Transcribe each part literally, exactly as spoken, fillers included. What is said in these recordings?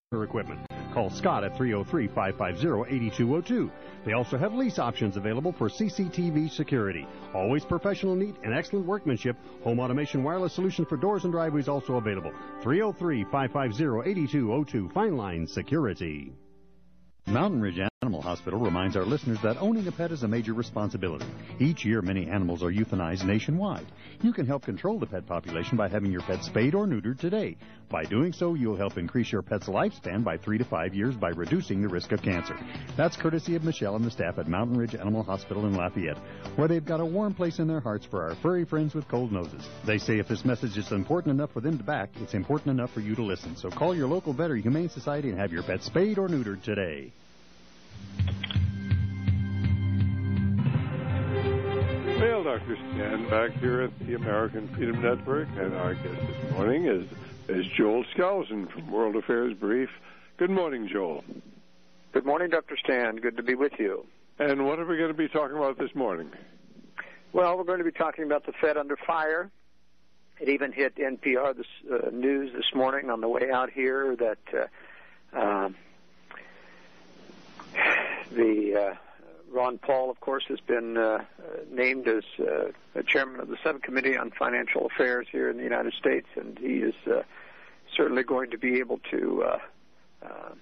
equipment. Call Scott at three oh three, five five zero, eight two zero two. They also have lease options available for C C T V security. Always professional, neat, and excellent workmanship. Home automation wireless solution for doors and driveways also available. three oh three, five five zero, eight two zero two. Fine Line Security. Mountain Ridge Animal Hospital reminds our listeners that owning a pet is a major responsibility. Each year, many animals are euthanized nationwide. You can help control the pet population by having your pet spayed or neutered today. By doing so, you'll help increase your pet's lifespan by three to five years by reducing the risk of cancer. That's courtesy of Michelle and the staff at Mountain Ridge Animal Hospital in Lafayette, where they've got a warm place in their hearts for our furry friends with cold noses. They say if this message is important enough for them to back, it's important enough for you to listen. So call your local vet or humane society and have your pet spayed or neutered today. Well, Doctor Stan back here at the American Freedom Network, and our guest this morning is, is Joel Skousen from World Affairs Brief. Good morning, Joel. Good morning, Doctor Stan. Good to be with you. And what are we going to be talking about this morning? Well, we're going to be talking about the Fed under fire. It even hit N P R this, uh, news this morning on the way out here that uh, uh, the... Uh, Ron Paul, of course, has been uh, named as uh, chairman of the Subcommittee on Financial Affairs here in the United States, and he is uh, certainly going to be able to uh, uh,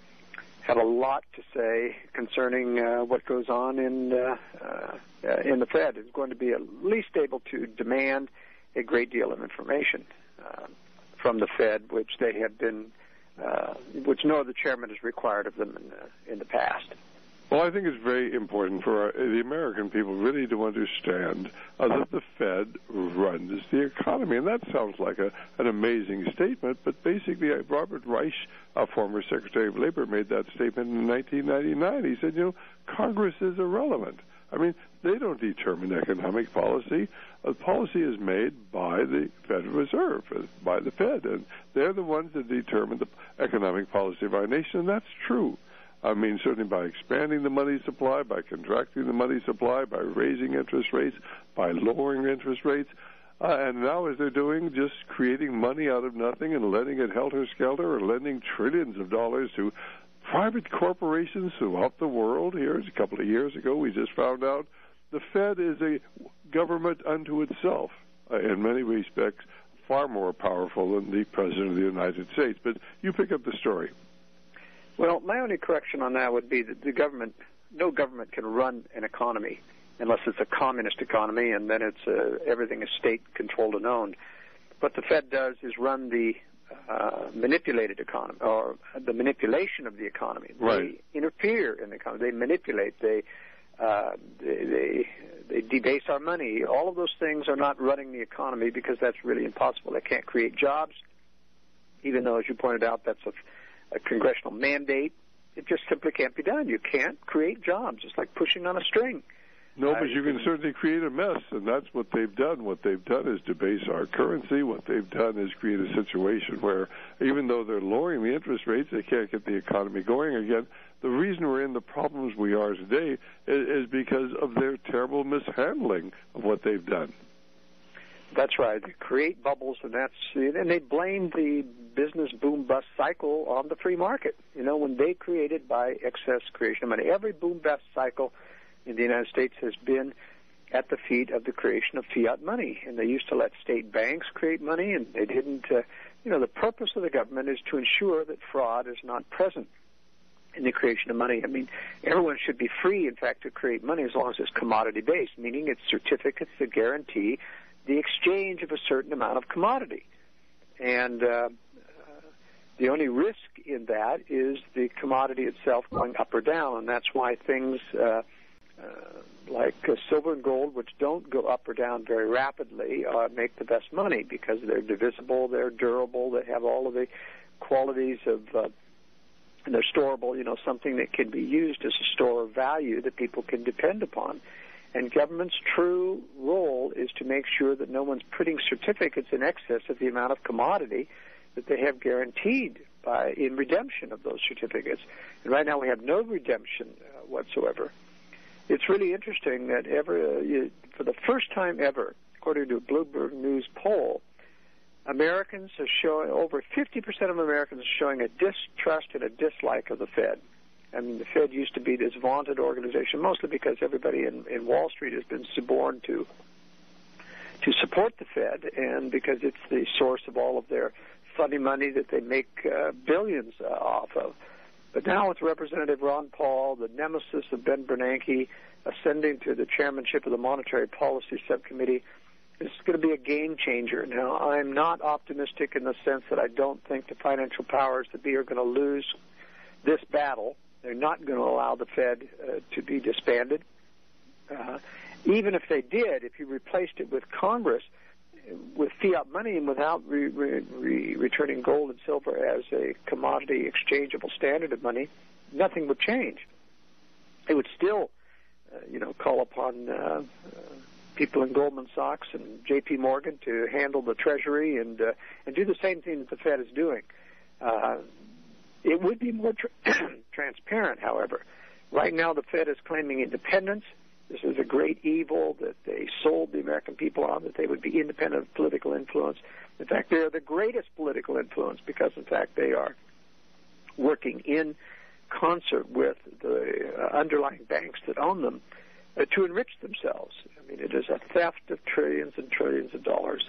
have a lot to say concerning uh, what goes on in uh, uh, in the Fed. He's going to be at least able to demand a great deal of information uh, from the Fed, which they have been, uh, which no other chairman has required of them in the, in the past. Well, I think it's very important for our, the American people really to understand uh, that the Fed runs the economy. And that sounds like a, an amazing statement, but basically uh, Robert Reich, a former Secretary of Labor, made that statement in nineteen ninety-nine. He said, you know, Congress is irrelevant. I mean, they don't determine economic policy. Uh, policy is made by the Federal Reserve, uh, by the Fed, and they're the ones that determine the economic policy of our nation, and that's true. I mean, certainly by expanding the money supply, by contracting the money supply, by raising interest rates, by lowering interest rates. Uh, and now, as they're doing, just creating money out of nothing and letting it helter-skelter, or lending trillions of dollars to private corporations throughout the world. Here, a couple of years ago, we just found out the Fed is a government unto itself, uh, in many respects, far more powerful than the President of the United States. But you pick up the story. Well, my only correction on that would be that the government, no government can run an economy unless it's a communist economy, and then it's uh, everything is state-controlled and owned. What the Fed does is run the uh, manipulated economy, or the manipulation of the economy. Right. They interfere in the economy. They manipulate. They, uh, they, they, they debase our money. All of those things are not running the economy because that's really impossible. They can't create jobs, even though, as you pointed out, that's a a congressional mandate. It just simply can't be done. You can't create jobs. It's like pushing on a string. No, but you can certainly create a mess, and that's what they've done. What they've done is debase our currency. What they've done is create a situation where, even though they're lowering the interest rates, they can't get the economy going again. The reason we're in the problems we are today is, is because of their terrible mishandling of what they've done. That's right. They create bubbles, and that's and they blame the business boom-bust cycle on the free market. You know, when they created by excess creation of money. Every boom-bust cycle in the United States has been at the feet of the creation of fiat money, and they used to let state banks create money, and they didn't. Uh, you know, the purpose of the government is to ensure that fraud is not present in the creation of money. I mean, everyone should be free, in fact, to create money as long as it's commodity-based, meaning it's certificates that guarantee the exchange of a certain amount of commodity. And uh, the only risk in that is the commodity itself going up or down, and that's why things uh, uh, like uh, silver and gold, which don't go up or down very rapidly, uh, make the best money because they're divisible, they're durable, they have all of the qualities of, uh, and they're storable, you know, something that can be used as a store of value that people can depend upon. And government's true role is to make sure that no one's printing certificates in excess of the amount of commodity that they have guaranteed by in redemption of those certificates. And right now we have no redemption uh, whatsoever. It's really interesting that ever, uh, you, for the first time ever, according to a Bloomberg News poll, Americans are showing, over fifty percent of Americans are showing a distrust and a dislike of the Fed. I mean, the Fed used to be this vaunted organization, mostly because everybody in, in Wall Street has been suborned to to support the Fed, and because it's the source of all of their funny money that they make uh, billions uh, off of. But now with Representative Ron Paul, the nemesis of Ben Bernanke, ascending to the chairmanship of the Monetary Policy Subcommittee, it's going to be a game changer. Now, I'm not optimistic in the sense that I don't think the financial powers that be are going to lose this battle. They're not going to allow the Fed uh, to be disbanded. Uh, even if they did, if you replaced it with Congress, with fiat money and without re- re- re- returning gold and silver as a commodity exchangeable standard of money, nothing would change. It would still, uh, you know, call upon uh, uh, people in Goldman Sachs and J P Morgan to handle the Treasury and uh, and do the same thing that the Fed is doing. Uh, it would be more tra- transparent, however. Right now, the Fed is claiming independence. This is a great evil that they sold the American people on, that they would be independent of political influence. In fact, they are the greatest political influence because, in fact, they are working in concert with the uh, underlying banks that own them uh, to enrich themselves. I mean, it is a theft of trillions and trillions of dollars.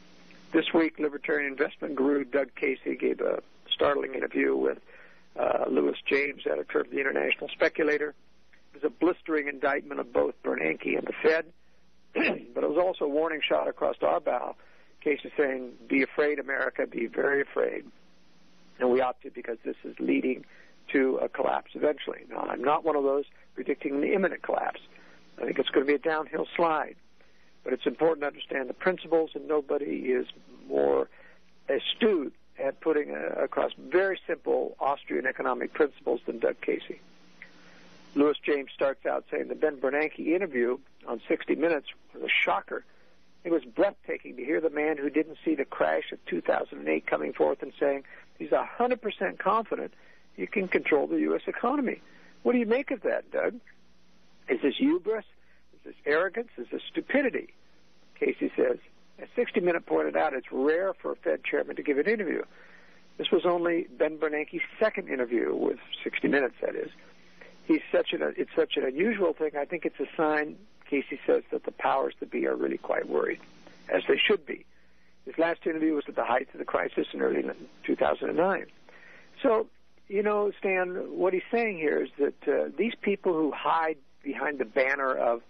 This week, libertarian investment guru Doug Casey gave a startling interview with uh, Lewis James, editor of the International Speculator. It was a blistering indictment of both Bernanke and the Fed, but it was also a warning shot across our bow. Casey saying, be afraid, America, be very afraid. And we ought to, because this is leading to a collapse eventually. Now, I'm not one of those predicting an imminent collapse. I think it's going to be a downhill slide. But it's important to understand the principles, and nobody is more astute at putting a, across very simple Austrian economic principles than Doug Casey. Lewis James starts out saying the Ben Bernanke interview on sixty minutes was a shocker. It was breathtaking to hear the man who didn't see the crash of two thousand eight coming forth and saying he's one hundred percent confident he can control the U S economy. What do you make of that, Doug? Is this hubris? Is this arrogance? Is this stupidity? Casey says, as sixty minute pointed out, it's rare for a Fed chairman to give an interview. This was only Ben Bernanke's second interview with sixty minutes, that is. He's such an, it's such an unusual thing. I think it's a sign, Casey says, that the powers that be are really quite worried, as they should be. His last interview was at the height of the crisis in early two thousand nine. So, you know, Stan, what he's saying here is that uh, these people who hide behind the banner of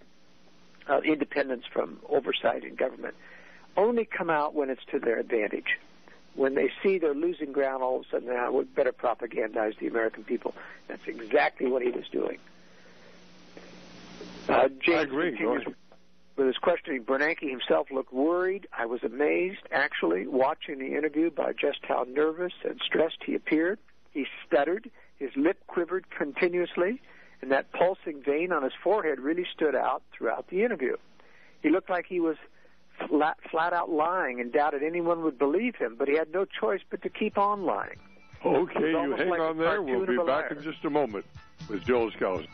uh, independence from oversight in government only come out when it's to their advantage. When they see they're losing ground, all of a sudden, now we better propagandize the American people. That's exactly what he was doing. Uh, James I agree. continues with his questioning. Bernanke himself looked worried. I was amazed, actually, watching the interview by just how nervous and stressed he appeared. He stuttered. His lip quivered continuously, and that pulsing vein on his forehead really stood out throughout the interview. He looked like he was flat, flat out lying and doubted anyone would believe him, but he had no choice but to keep on lying. Okay, you hang like on there. We'll be back liar. in just a moment with Joel Skousen.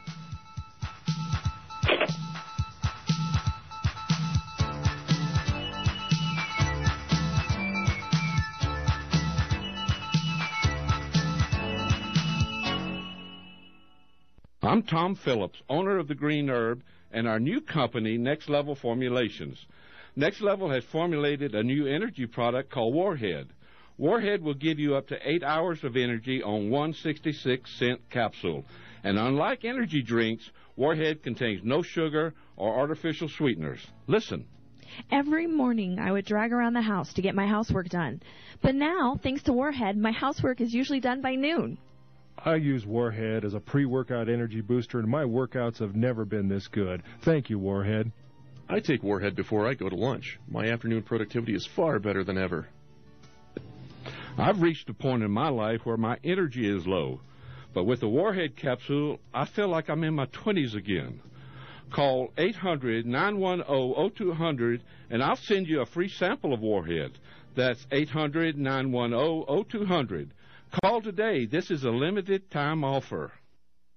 I'm Tom Phillips, owner of The Green Herb, and our new company, Next Level Formulations. Next Level has formulated a new energy product called Warhead. Warhead will give you up to eight hours of energy on one sixty-six cent capsule. And unlike energy drinks, Warhead contains no sugar or artificial sweeteners. Listen. Every morning I would drag around the house to get my housework done. But now, thanks to Warhead, my housework is usually done by noon. I use Warhead as a pre-workout energy booster, and my workouts have never been this good. Thank you, Warhead. I take Warhead before I go to lunch. My afternoon productivity is far better than ever. I've reached a point in my life where my energy is low. But with the Warhead capsule, I feel like I'm in my twenties again. Call eight hundred, nine one zero, zero two zero zero, and I'll send you a free sample of Warhead. That's eight hundred, nine one zero, zero two zero zero. Call today. This is a limited time offer.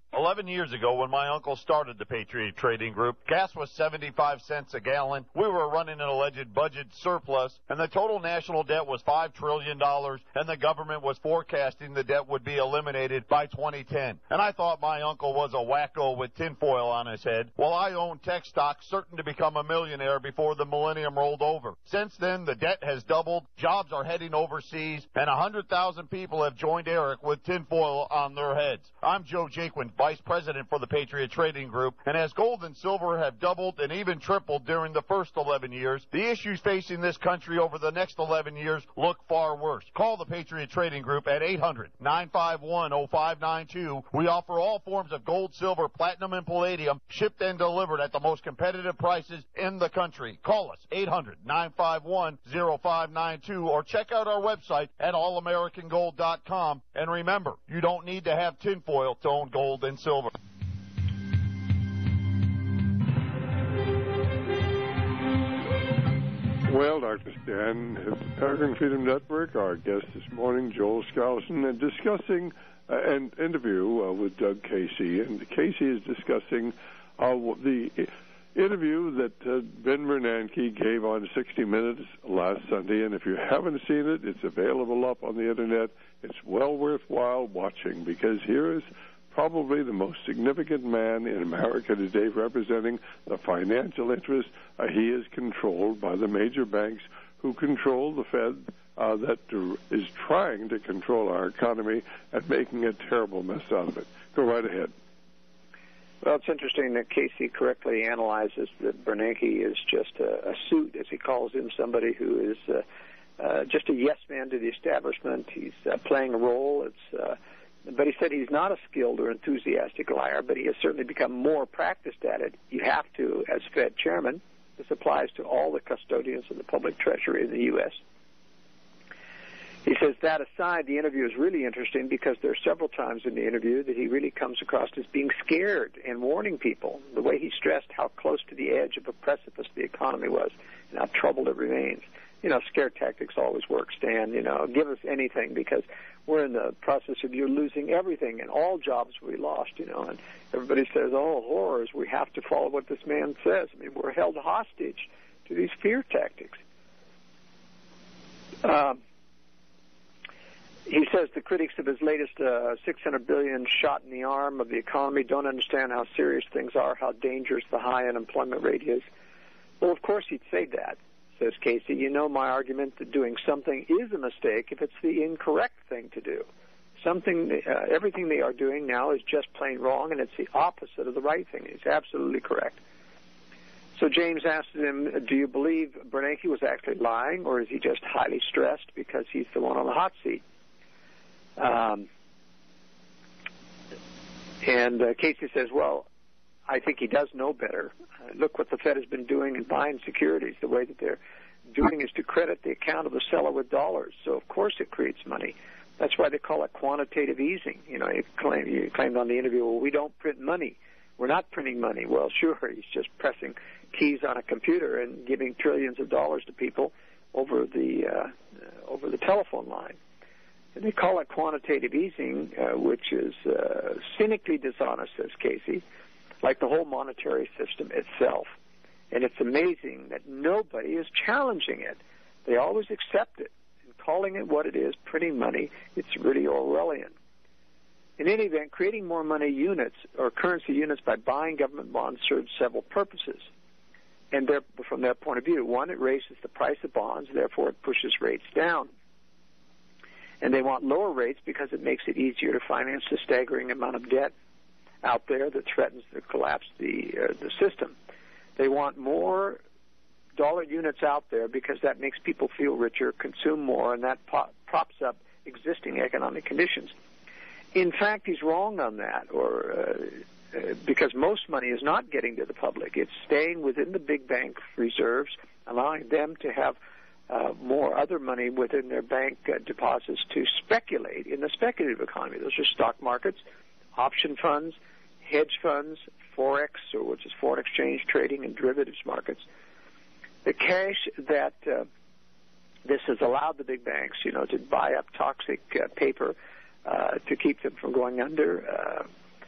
Eleven years ago, when my uncle started the Patriot Trading Group, gas was seventy-five cents a gallon. We were running an alleged budget surplus, and the total national debt was five trillion dollars, and the government was forecasting the debt would be eliminated by twenty ten. And I thought my uncle was a wacko with tinfoil on his head. Well, I owned tech stocks, certain to become a millionaire before the millennium rolled over. Since then, the debt has doubled, jobs are heading overseas, and one hundred thousand people have joined Eric with tinfoil on their heads. I'm Joe Jaquin, Vice President for the Patriot Trading Group, and as gold and silver have doubled and even tripled during the first eleven years, the issues facing this country over the next eleven years look far worse. Call the Patriot Trading Group at eight hundred, nine five one, oh five nine two. We offer all forms of gold, silver, platinum, and palladium, shipped and delivered at the most competitive prices in the country. Call us, eight hundred, nine five one, oh five nine two, or check out our website at all american gold dot com. And remember, you don't need to have tinfoil to own gold and silver. Well, Doctor Stan, American Freedom Network, our guest this morning, Joel Skousen, and discussing uh, an interview uh, with Doug Casey. And Casey is discussing uh, the interview that uh, Ben Bernanke gave on sixty minutes last Sunday. And if you haven't seen it, it's available up on the Internet. It's well worthwhile watching, because here is probably the most significant man in America today representing the financial interests. Uh, he is controlled by the major banks who control the Fed uh, that is trying to control our economy and making a terrible mess out of it. Go right ahead. Well, it's interesting that Casey correctly analyzes that Bernanke is just a, a suit, as he calls him, somebody who is uh, uh, just a yes man to the establishment. He's uh, playing a role. It's uh, But he said he's not a skilled or enthusiastic liar, but he has certainly become more practiced at it. You have to, as Fed chairman. This applies to all the custodians of the public treasury in the U S He says, that aside, the interview is really interesting because there are several times in the interview that he really comes across as being scared and warning people. The way he stressed how close to the edge of a precipice the economy was and how troubled it remains. You know, scare tactics always work, Stan. You know, give us anything because we're in the process of you losing everything and all jobs will be lost, you know. And everybody says, oh, horrors, we have to follow what this man says. I mean, we're held hostage to these fear tactics. Um, he says the critics of his latest uh, six hundred billion dollars shot in the arm of the economy don't understand how serious things are, how dangerous the high unemployment rate is. Well, of course he'd say that. Says Casey, you know my argument that doing something is a mistake if it's the incorrect thing to do. Something, uh, everything they are doing now is just plain wrong, and it's the opposite of the right thing. He's absolutely correct. So James asked him, do you believe Bernanke was actually lying, or is he just highly stressed because he's the one on the hot seat? Um, and uh, Casey says, well, I think he does know better. Uh, look what the Fed has been doing in buying securities. The way that they're doing is to credit the account of the seller with dollars. So, of course, it creates money. That's why they call it quantitative easing. You know, you, claim, you claimed on the interview, well, we don't print money. We're not printing money. Well, sure, he's just pressing keys on a computer and giving trillions of dollars to people over the uh, over the telephone line. And they call it quantitative easing, uh, which is uh, cynically dishonest, says Casey, like the whole monetary system itself. And it's amazing that nobody is challenging it. They always accept it. And calling it what it is, printing money, it's really Orwellian. In any event, creating more money units or currency units by buying government bonds serves several purposes. And from their point of view, one, it raises the price of bonds, therefore it pushes rates down. And they want lower rates because it makes it easier to finance the staggering amount of debt out there that threatens to collapse the uh, the system. They want more dollar units out there because that makes people feel richer, consume more, and that pop, props up existing economic conditions. In fact, he's wrong on that, or uh, uh, because most money is not getting to the public. It's staying within the big bank reserves, allowing them to have uh, more other money within their bank uh, deposits to speculate in the speculative economy. Those are stock markets, option funds, hedge funds, Forex, or which is foreign exchange trading, and derivatives markets. The cash that uh, this has allowed the big banks, you know, to buy up toxic uh, paper uh, to keep them from going under, uh,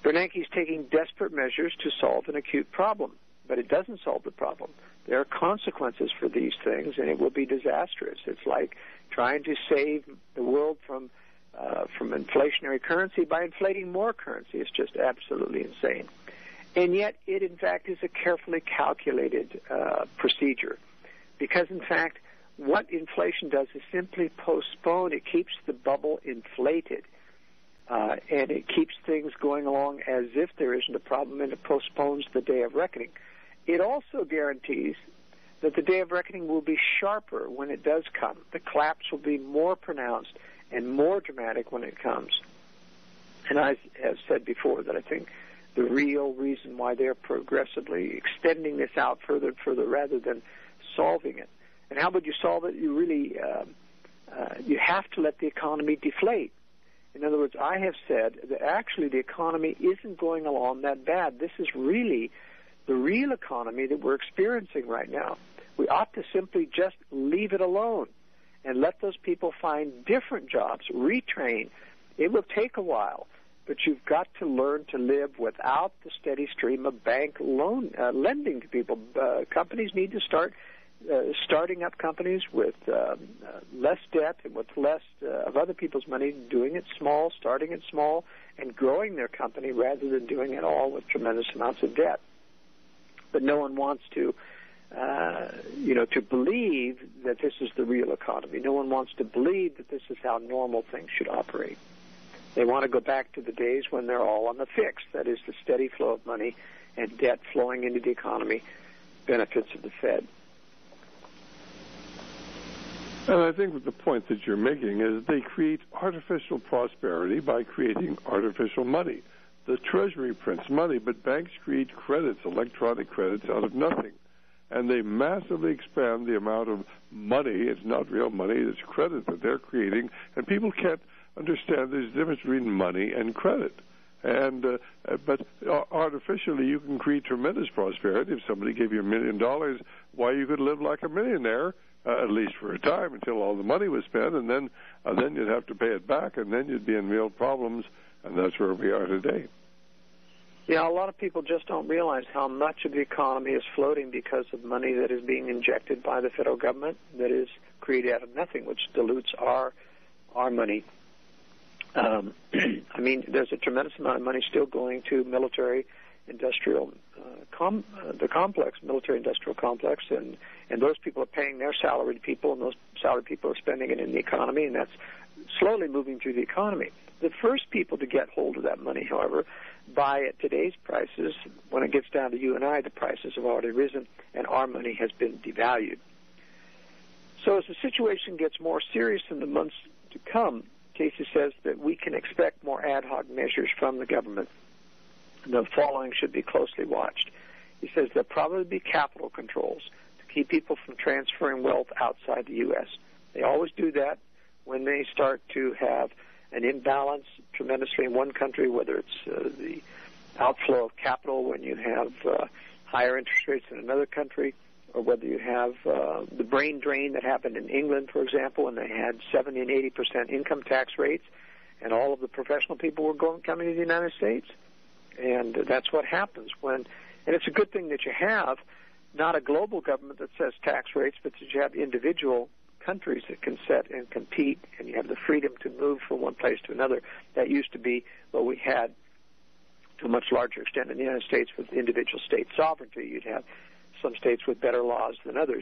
Bernanke's taking desperate measures to solve an acute problem, but it doesn't solve the problem. There are consequences for these things, and it will be disastrous. It's like trying to save the world from uh, from inflationary currency by inflating more currency. It's just absolutely insane. And yet, it in fact is a carefully calculated uh, procedure, because in fact, what inflation does is simply postpone. It keeps the bubble inflated, uh, and it keeps things going along as if there isn't a problem, and it postpones the day of reckoning. It also guarantees that the day of reckoning will be sharper when it does come. The collapse will be more pronounced and more dramatic when it comes. And I have said before that I think the real reason why they're progressively extending this out further and further rather than solving it. And how would you solve it? You really, uh, uh, you have to let the economy deflate. In other words, I have said that actually the economy isn't going along that bad. This is really the real economy that we're experiencing right now. We ought to simply just leave it alone and let those people find different jobs, retrain. It will take a while, but you've got to learn to live without the steady stream of bank loan uh, lending to people. Uh, companies need to start uh, starting up companies with uh, uh, less debt and with less uh, of other people's money, doing it small, starting it small, and growing their company rather than doing it all with tremendous amounts of debt. But no one wants to, uh, you know, to believe that this is the real economy. No one wants to believe that this is how normal things should operate. They want to go back to the days when they're all on the fix, that is the steady flow of money and debt flowing into the economy, benefits of the Fed. And I think the point that you're making is they create artificial prosperity by creating artificial money. The Treasury prints money, but banks create credits, electronic credits, out of nothing. And they massively expand the amount of money. It's not real money, it's credit that they're creating. And people can't understand there's a difference between money and credit. And uh, but artificially, you can create tremendous prosperity. If somebody gave you a million dollars, why, you could live like a millionaire, uh, at least for a time, until all the money was spent, and then uh, then you'd have to pay it back, and then you'd be in real problems. And that's where we are today. Yeah, a lot of people just don't realize how much of the economy is floating because of money that is being injected by the federal government that is created out of nothing, which dilutes our our money. Um, I mean, there's a tremendous amount of money still going to military industrial, uh, com- uh, the complex, military industrial complex, and, and those people are paying their salaried people, and those salaried people are spending it in the economy, and that's slowly moving through the economy. The first people to get hold of that money, however, buy at today's prices. When it gets down to you and I, the prices have already risen, and our money has been devalued. So as the situation gets more serious in the months to come, Casey says that we can expect more ad hoc measures from the government. The following should be closely watched. He says there'll probably be capital controls to keep people from transferring wealth outside the U S. They always do that when they start to have an imbalance tremendously in one country, whether it's uh, the outflow of capital when you have uh, higher interest rates in another country, or whether you have uh, the brain drain that happened in England, for example, when they had seventy and eighty percent income tax rates, and all of the professional people were going coming to the United States. And that's what happens when, and it's a good thing that you have not a global government that sets tax rates, but that you have individual countries that can set and compete, and you have the freedom to move from one place to another. That used to be what we had to a much larger extent in the United States with individual state sovereignty. You'd have some states with better laws than others.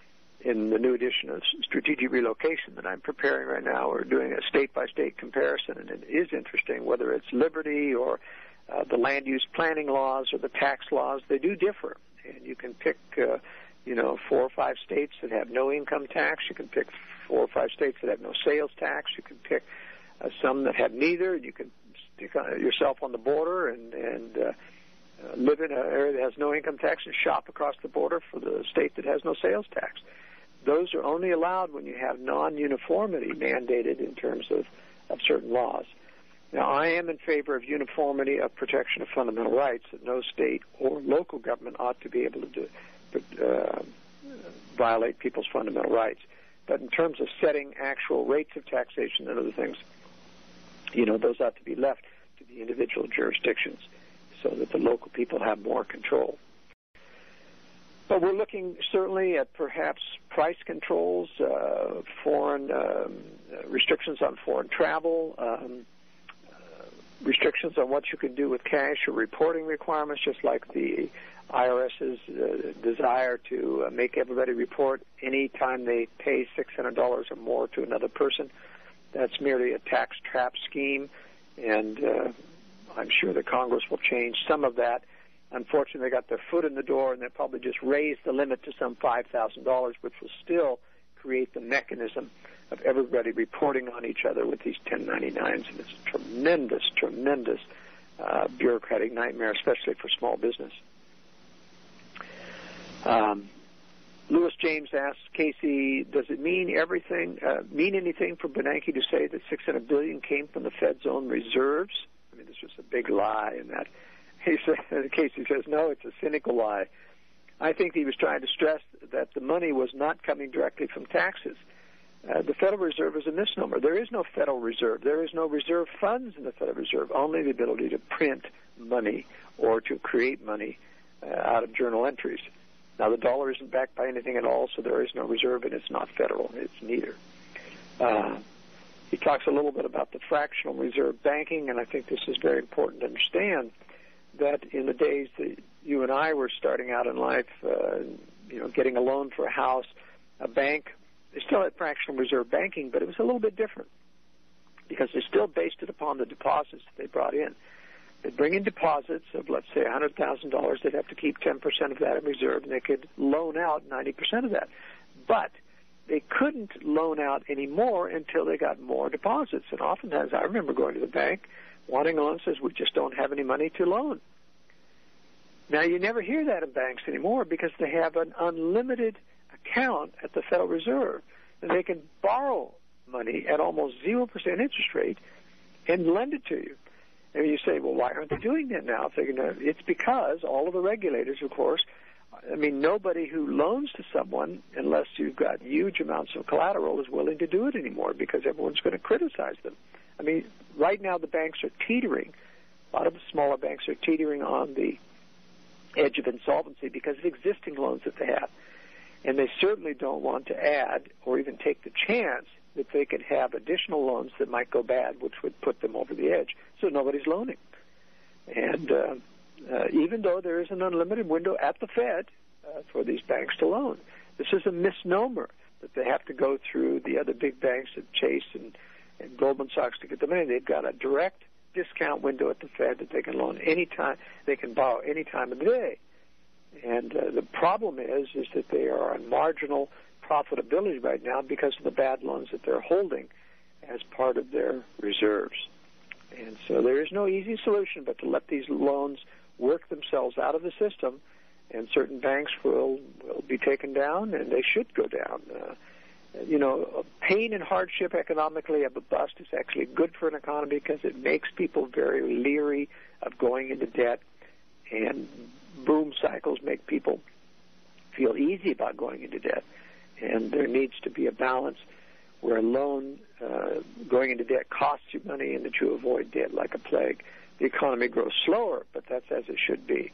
In the new edition of Strategic Relocation that I'm preparing right now, we're doing a state-by-state comparison, and it is interesting whether it's liberty or uh, the land use planning laws or the tax laws. They do differ, and you can pick uh, you know, four or five states that have no income tax. You can pick four or five states that have no sales tax. You can pick uh, some that have neither. You can stick on, yourself on the border and, and uh, uh, live in an area that has no income tax and shop across the border for the state that has no sales tax. Those are only allowed when you have non-uniformity mandated in terms of, of certain laws. Now, I am in favor of uniformity of protection of fundamental rights, that no state or local government ought to be able to do Uh, violate people's fundamental rights. But in terms of setting actual rates of taxation and other things, you know, those ought to be left to the individual jurisdictions so that the local people have more control. But we're looking certainly at perhaps price controls, uh, foreign um, restrictions on foreign travel, um, uh, restrictions on what you can do with cash, or reporting requirements, just like the IRS's uh, desire to uh, make everybody report any time they pay six hundred dollars or more to another person. That's merely a tax trap scheme, and uh, I'm sure that Congress will change some of that. Unfortunately, they got their foot in the door, and they probably just raised the limit to some five thousand dollars, which will still create the mechanism of everybody reporting on each other with these ten ninety-nines, and it's a tremendous, tremendous uh, bureaucratic nightmare, especially for small business. Um, Lewis James asks, Casey, does it mean everything, uh, mean anything for Bernanke to say that six hundred billion dollars came from the Fed's own reserves? I mean, this was a big lie in that. He said, Casey says, no, it's a cynical lie. I think he was trying to stress that the money was not coming directly from taxes. Uh, the Federal Reserve is a misnomer. There is no Federal Reserve. There is no reserve funds in the Federal Reserve, only the ability to print money or to create money uh, out of journal entries. Now, the dollar isn't backed by anything at all, so there is no reserve, and it's not federal. It's neither. Uh, he talks a little bit about the fractional reserve banking, and I think this is very important to understand, that in the days that you and I were starting out in life, uh, you know, getting a loan for a house, a bank, they still had fractional reserve banking, but it was a little bit different because they still based it upon the deposits that they brought in. They'd bring in deposits of, let's say, one hundred thousand dollars. They'd have to keep ten percent of that in reserve, and they could loan out ninety percent of that. But they couldn't loan out any more until they got more deposits. And oftentimes, I remember going to the bank, wanting a loan, says, we just don't have any money to loan. Now, you never hear that in banks anymore because they have an unlimited account at the Federal Reserve, and they can borrow money at almost zero percent interest rate and lend it to you. And you say, well, why aren't they doing that now? If they're gonna, it's because all of the regulators, of course, I mean, nobody who loans to someone, unless you've got huge amounts of collateral, is willing to do it anymore because everyone's going to criticize them. I mean, right now the banks are teetering. A lot of the smaller banks are teetering on the edge of insolvency because of existing loans that they have. And they certainly don't want to add or even take the chance that they could have additional loans that might go bad, which would put them over the edge. So nobody's loaning. And uh, uh, even though there is an unlimited window at the Fed uh, for these banks to loan, this is a misnomer that they have to go through the other big banks at Chase and, and Goldman Sachs to get the money. They've got a direct discount window at the Fed that they can loan any time, they can borrow any time of the day. And uh, the problem is, is that they are on marginal profitability right now because of the bad loans that they're holding as part of their reserves. And so there is no easy solution but to let these loans work themselves out of the system, and certain banks will, will be taken down, and they should go down. Uh, you know, pain and hardship economically of a bust is actually good for an economy because it makes people very leery of going into debt, and boom cycles make people feel easy about going into debt. And there needs to be a balance where a loan uh, going into debt costs you money and that you avoid debt like a plague. The economy grows slower, but that's as it should be.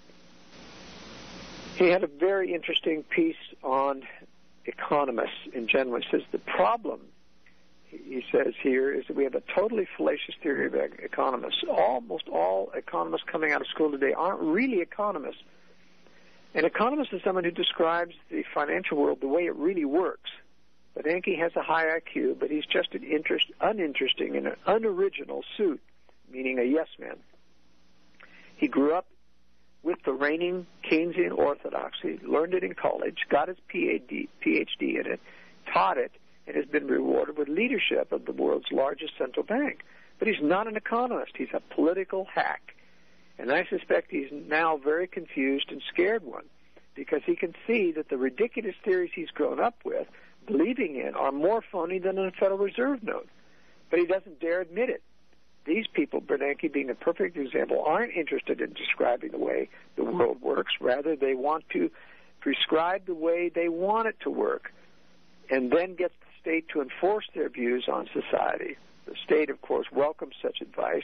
He had a very interesting piece on economists in general. He says the problem, he says here, is that we have a totally fallacious theory of economists. Almost all economists coming out of school today aren't really economists. An economist is someone who describes the financial world the way it really works. Bernanke has a high I Q, but he's just an interest, uninteresting and an unoriginal suit, meaning a yes man. He grew up with the reigning Keynesian orthodoxy, learned it in college, got his P H D in it, taught it, and has been rewarded with leadership of the world's largest central bank. But he's not an economist. He's a political hack. And I suspect he's now very confused and scared one because he can see that the ridiculous theories he's grown up with, believing in, are more phony than a Federal Reserve note. But he doesn't dare admit it. These people, Bernanke being a perfect example, aren't interested in describing the way the world works. Rather, they want to prescribe the way they want it to work and then get the state to enforce their views on society. The state, of course, welcomes such advice,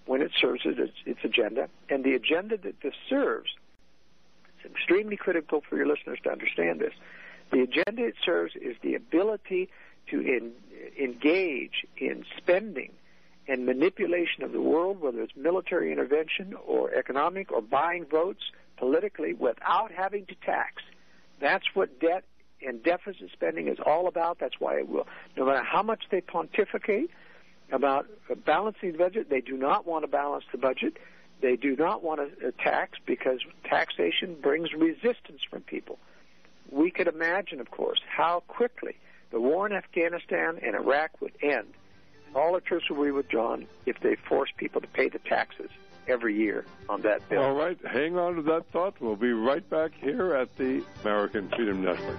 when it serves its, its agenda. And the agenda that this serves, it's extremely critical for your listeners to understand this. The agenda it serves is the ability to in, engage in spending and manipulation of the world, whether it's military intervention or economic or buying votes politically, without having to tax. That's what debt and deficit spending is all about. That's why it will, no matter how much they pontificate about balancing the budget, they do not want to balance the budget. They do not want to tax, because taxation brings resistance from people. We could imagine, of course, how quickly the war in Afghanistan and Iraq would end. All the troops would be withdrawn if they forced people to pay the taxes every year on that bill. All right, hang on to that thought. We'll be right back here at the American Freedom Network.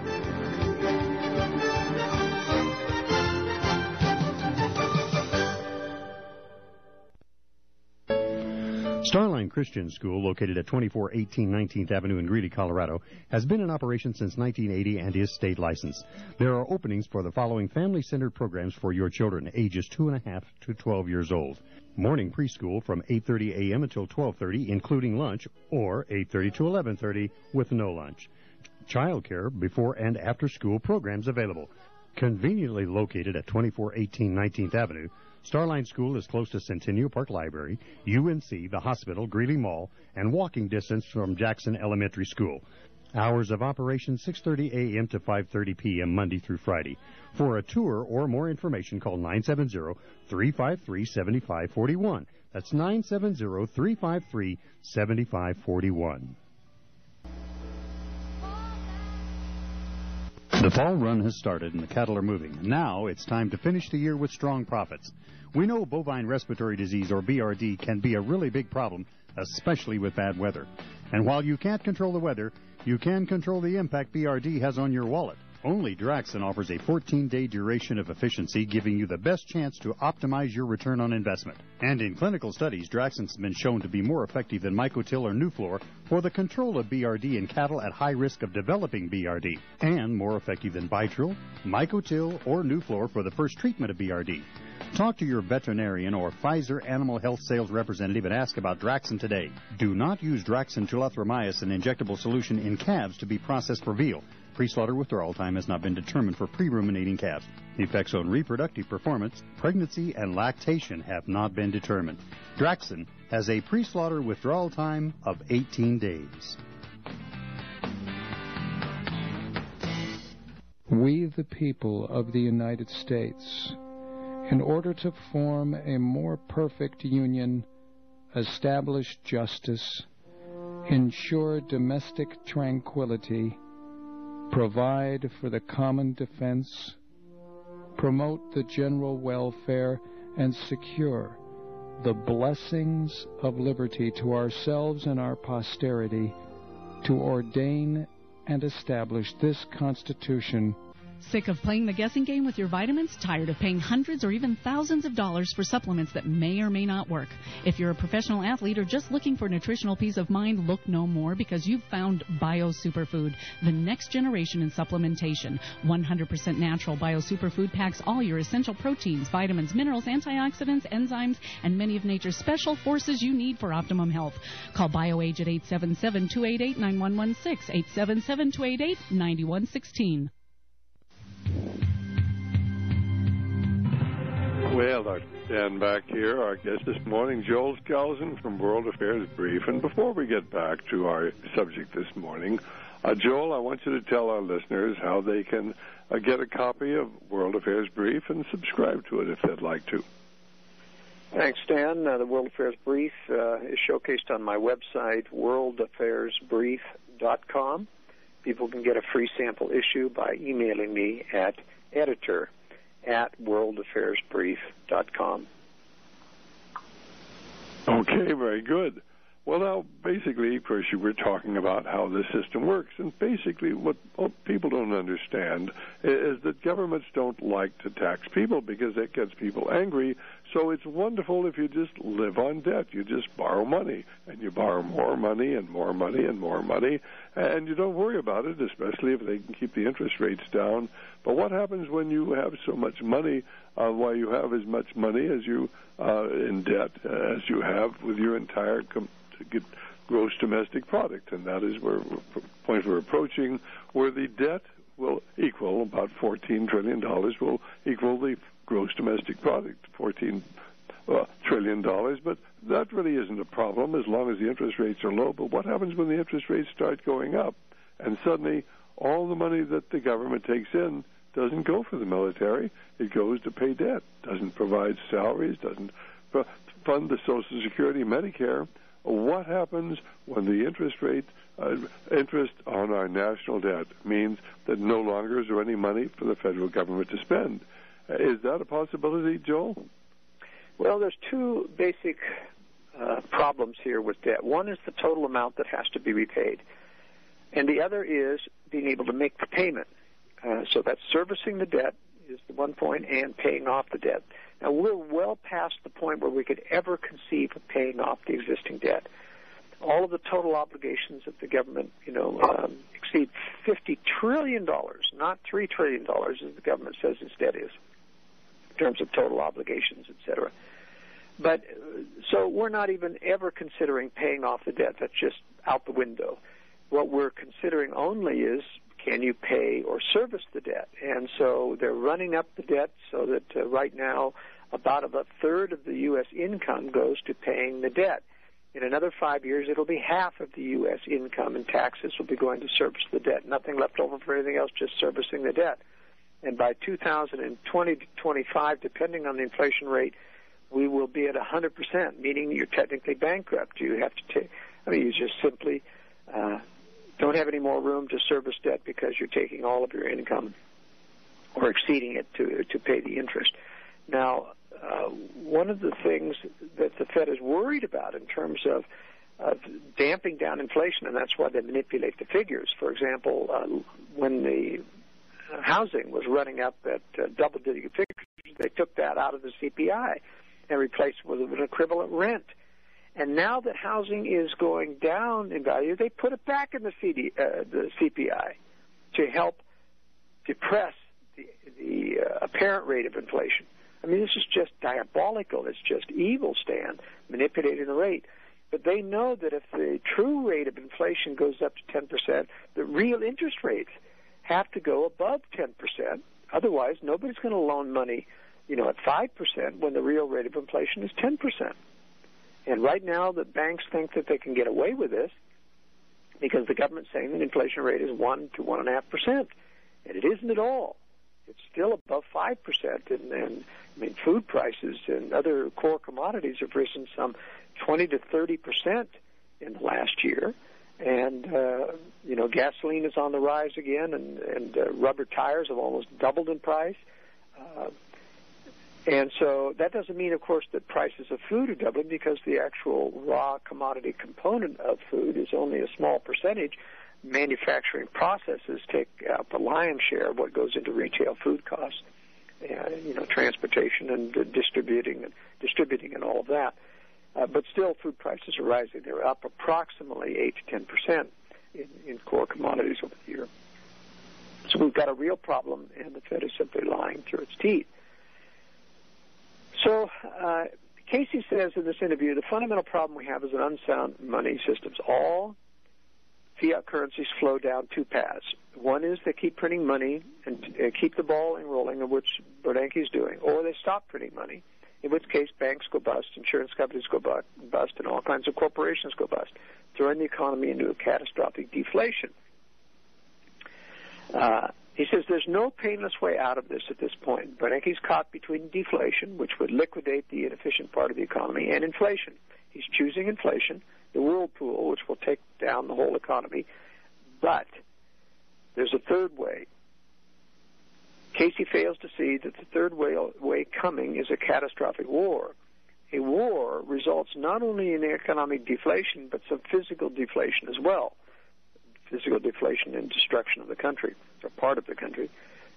Starline Christian School, located at twenty-four eighteen nineteenth Avenue in Greeley, Colorado, has been in operation since nineteen eighty and is state licensed. There are openings for the following family-centered programs for your children, ages two and a half to twelve years old. Morning preschool from eight thirty a.m. until twelve thirty, including lunch, or eight thirty to eleven thirty with no lunch. Child care before and after school programs available. Conveniently located at twenty-four eighteen nineteenth Avenue, Starline School is close to Centennial Park Library, U N C, the hospital, Greeley Mall, and walking distance from Jackson Elementary School. Hours of operation six thirty a.m. to five thirty p.m. Monday through Friday. For a tour or more information, call nine seven zero, three five three, seven five four one. That's nine seven zero, three five three, seven five four one. The fall run has started and the cattle are moving. Now it's time to finish the year with strong profits. We know bovine respiratory disease, or B R D, can be a really big problem, especially with bad weather. And while you can't control the weather, you can control the impact B R D has on your wallet. Only Draxxin offers a fourteen-day duration of efficiency, giving you the best chance to optimize your return on investment. And in clinical studies, Draxxin's been shown to be more effective than Mycotil or Nuflor for the control of B R D in cattle at high risk of developing B R D, and more effective than Bytril, Mycotil, or Nuflor for the first treatment of B R D. Talk to your veterinarian or Pfizer Animal Health Sales Representative and ask about Draxxin today. Do not use Draxxin tulathromycin injectable solution in calves to be processed for veal. Pre-slaughter withdrawal time has not been determined for pre-ruminating calves. The effects on reproductive performance, pregnancy, and lactation have not been determined. Draxxin has a pre-slaughter withdrawal time of eighteen days. We, the people of the United States, in order to form a more perfect union, establish justice, ensure domestic tranquility, provide for the common defense, promote the general welfare, and secure the blessings of liberty to ourselves and our posterity, to ordain and establish this Constitution. Sick of playing the guessing game with your vitamins? Tired of paying hundreds or even thousands of dollars for supplements that may or may not work? If you're a professional athlete or just looking for nutritional peace of mind, look no more, because you've found Bio Superfood, the next generation in supplementation. one hundred percent natural Bio Superfood packs all your essential proteins, vitamins, minerals, antioxidants, enzymes, and many of nature's special forces you need for optimum health. Call BioAge at eight seven seven, two eight eight, nine one one six, eight seven seven, two eight eight, nine one one six. Well, Doctor Dan back here. Our guest this morning, Joel Skousen from World Affairs Brief. And before we get back to our subject this morning, uh, Joel, I want you to tell our listeners how they can uh, get a copy of World Affairs Brief and subscribe to it if they'd like to. Thanks, Dan. Uh, the World Affairs Brief uh, is showcased on my website, world affairs brief dot com. People can get a free sample issue by emailing me at editor at world affairs brief dot com. Okay, very good. Well, now, basically, of course, you were talking about how this system works, and basically what, what people don't understand is that governments don't like to tax people because it gets people angry, so it's wonderful if you just live on debt. You just borrow money, and you borrow more money and more money and more money, and you don't worry about it, especially if they can keep the interest rates down. But what happens when you have so much money, uh, why you have as much money as you uh, in debt uh, as you have with your entire com- gross domestic product? And that is where the point we're approaching, where the debt will equal about fourteen trillion dollars, will equal the gross domestic product, fourteen uh, trillion dollars. But that really isn't a problem as long as the interest rates are low. But what happens when the interest rates start going up, and suddenly all the money that the government takes in doesn't go for the military? It goes to pay debt, doesn't provide salaries, doesn't fund the Social Security, Medicare. What happens when the interest rate, uh, interest on our national debt means that no longer is there any money for the federal government to spend? Uh, is that a possibility, Joel? Well, there's two basic uh, problems here with debt. One is the total amount that has to be repaid, and the other is being able to make the payment. Uh, so that's servicing the debt is the one point, and paying off the debt. Now, we're well past the point where we could ever conceive of paying off the existing debt. All of the total obligations of the government, you know, um, exceed fifty trillion dollars, not three trillion dollars as the government says its debt is, in terms of total obligations, et cetera. But, uh, so we're not even ever considering paying off the debt. That's just out the window. What we're considering only is, can you pay or service the debt? And so they're running up the debt so that uh, right now about a third of the U S income goes to paying the debt. In another five years, it'll be half of the U S income and taxes will be going to service the debt. Nothing left over for anything else, just servicing the debt. And by two thousand twenty to twenty-five, depending on the inflation rate, we will be at one hundred percent, meaning you're technically bankrupt. You have to take, I mean, you just simply uh, don't have any more room to service debt because you're taking all of your income or exceeding it to to pay the interest. Now, uh, one of the things that the Fed is worried about in terms of, of damping down inflation, and that's why they manipulate the figures. For example, uh, when the housing was running up at uh, double-digit figures, they took that out of the C P I and replaced it with an equivalent rent. And now that housing is going down in value, they put it back in the, C D, uh, the C P I to help depress the, the uh, apparent rate of inflation. I mean, this is just diabolical. It's just evil, Stan, manipulating the rate. But they know that if the true rate of inflation goes up to ten percent, the real interest rates have to go above ten percent. Otherwise, nobody's going to loan money, you know, at five percent when the real rate of inflation is ten percent. And right now, the banks think that they can get away with this because the government's saying the inflation rate is one to one and a half percent, and it isn't at all. It's still above five percent, and, and I mean, food prices and other core commodities have risen some twenty to thirty percent in the last year, and uh, you know, gasoline is on the rise again, and, and uh, rubber tires have almost doubled in price. Uh, And so that doesn't mean, of course, that prices of food are doubling because the actual raw commodity component of food is only a small percentage. Manufacturing processes take out the lion's share of what goes into retail food costs, uh, you know, transportation and uh, distributing and distributing and all of that. Uh, but still, food prices are rising. They're up approximately eight to ten percent in, in core commodities over the year. So we've got a real problem, and the Fed is simply lying through its teeth. So uh, Casey says in this interview, the fundamental problem we have is an unsound money systems. All fiat currencies flow down two paths. One is they keep printing money and uh, keep the ball rolling, of which Bernanke is doing, or they stop printing money, in which case banks go bust, insurance companies go bust, and all kinds of corporations go bust, throwing the economy into a catastrophic deflation. Uh, He says there's no painless way out of this at this point. Bernanke's caught between deflation, which would liquidate the inefficient part of the economy, and inflation. He's choosing inflation, the whirlpool, which will take down the whole economy. But there's a third way. Casey fails to see that the third way, way coming is a catastrophic war. A war results not only in economic deflation, but some physical deflation as well. Physical deflation and destruction of the country, or part of the country.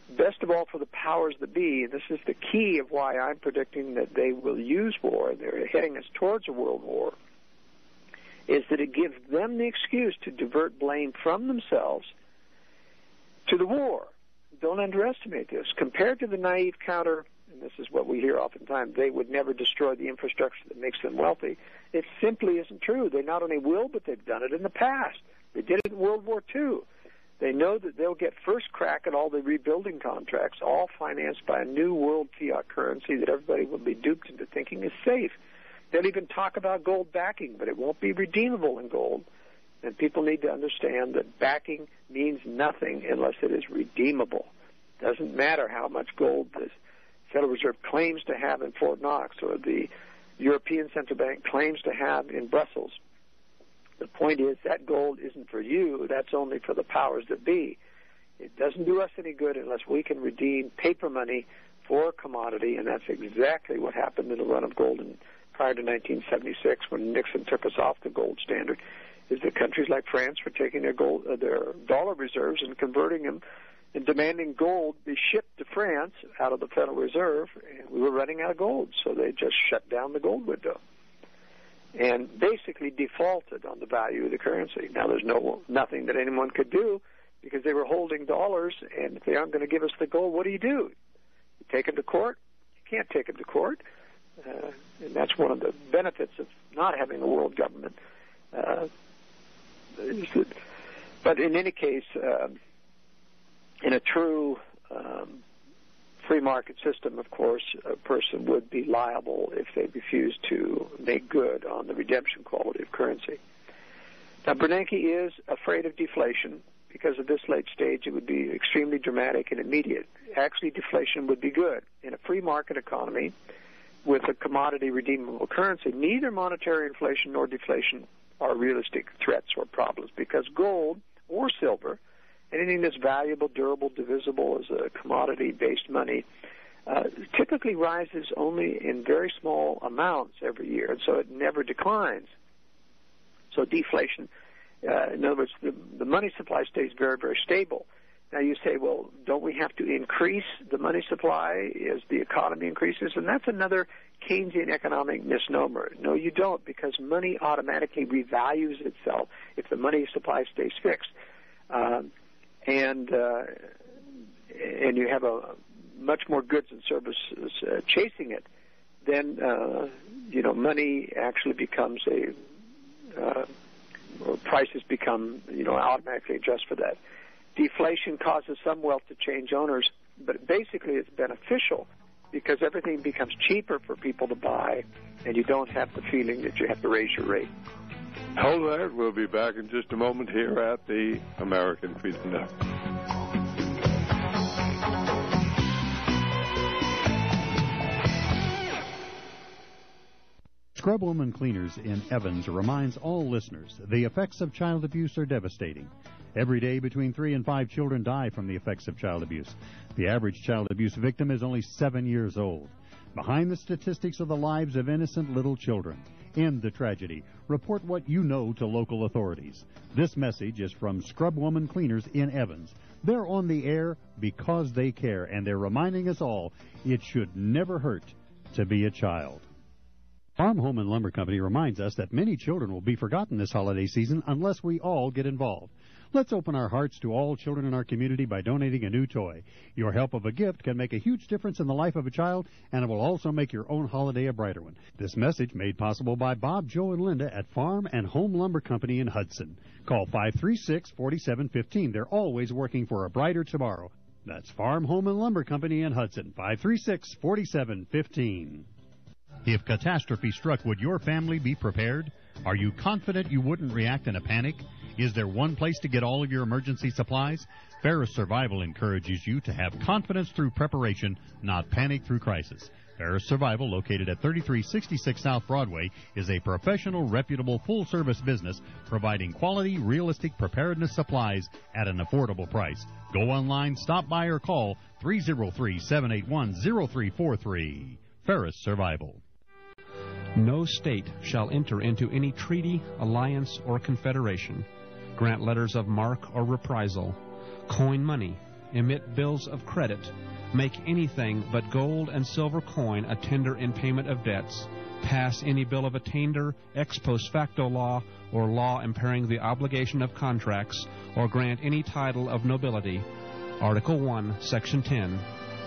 best of all for the powers that be, and this is the key of why I'm predicting that they will use war, they're heading us towards a world war, is that it gives them the excuse to divert blame from themselves to the war. Don't underestimate this. Compared to the naive counter, and this is what we hear oftentimes, they would never destroy the infrastructure that makes them wealthy. It simply isn't true. They not only will, but they've done it in the past. They did it in World War Two. They know that they'll get first crack at all the rebuilding contracts, all financed by a new world fiat currency that everybody will be duped into thinking is safe. They'll even talk about gold backing, but it won't be redeemable in gold. And people need to understand that backing means nothing unless it is redeemable. It doesn't matter how much gold the Federal Reserve claims to have in Fort Knox or the European Central Bank claims to have in Brussels. The point is that gold isn't for you. That's only for the powers that be. It doesn't do us any good unless we can redeem paper money for a commodity, and that's exactly what happened in the run of gold in, prior to nineteen seventy-six when Nixon took us off the gold standard, is that countries like France were taking their gold, uh, their dollar reserves and converting them and demanding gold be shipped to France out of the Federal Reserve, and we were running out of gold, so they just shut down the gold window and basically defaulted on the value of the currency. Now, there's no nothing that anyone could do because they were holding dollars, and if they aren't going to give us the gold, what do you do? You take them to court? You can't take them to court, uh, and that's one of the benefits of not having a world government. Uh, but in any case, uh, in a true um, free market system, of course, a person would be liable if they refuse to make good on the redemption quality of currency. Now, Bernanke is afraid of deflation because at this late stage it would be extremely dramatic and immediate. Actually, deflation would be good. In a free market economy with a commodity redeemable currency, neither monetary inflation nor deflation are realistic threats or problems because gold or silver, anything that's valuable, durable, divisible as a commodity-based money, uh, typically rises only in very small amounts every year, and so it never declines. So deflation, uh, in other words, the, the money supply stays very, very stable. Now you say, well, don't we have to increase the money supply as the economy increases? And that's another Keynesian economic misnomer. No, you don't, because money automatically revalues itself if the money supply stays fixed. Um, and uh, and you have a much more goods and services uh, chasing it, then uh, you know money actually becomes a uh, or prices become you know automatically adjust for that. Deflation causes some wealth to change owners, but basically it's beneficial because everything becomes cheaper for people to buy, and you don't have the feeling that you have to raise your rate. Hold there. We'll be back in just a moment here at the American Freedom Network. Scrub Woman Cleaners in Evans reminds all listeners the effects of child abuse are devastating. Every day, between three and five children die from the effects of child abuse. The average child abuse victim is only seven years old. Behind the statistics are the lives of innocent little children. End the tragedy. Report what you know to local authorities. This message is from Scrub Woman Cleaners in Evans. They're on the air because they care, and they're reminding us all it should never hurt to be a child. Farm Home and Lumber Company reminds us that many children will be forgotten this holiday season unless we all get involved. Let's open our hearts to all children in our community by donating a new toy. Your help of a gift can make a huge difference in the life of a child, and it will also make your own holiday a brighter one. This message made possible by Bob, Joe, and Linda at Farm and Home Lumber Company in Hudson. Call five three six, four seven one five. They're always working for a brighter tomorrow. That's Farm, Home, and Lumber Company in Hudson, five three six, four seven one five. If catastrophe struck, would your family be prepared? Are you confident you wouldn't react in a panic? Is there one place to get all of your emergency supplies? Ferris Survival encourages you to have confidence through preparation, not panic through crisis. Ferris Survival, located at thirty-three sixty-six South Broadway, is a professional, reputable, full-service business providing quality, realistic preparedness supplies at an affordable price. Go online, stop by, or call three oh three, seven eight one, oh three four three. Ferris Survival. No state shall enter into any treaty, alliance, or confederation, grant letters of marque or reprisal, coin money, emit bills of credit, make anything but gold and silver coin a tender in payment of debts, pass any bill of attainder, ex post facto law, or law impairing the obligation of contracts, or grant any title of nobility. Article one, Section ten.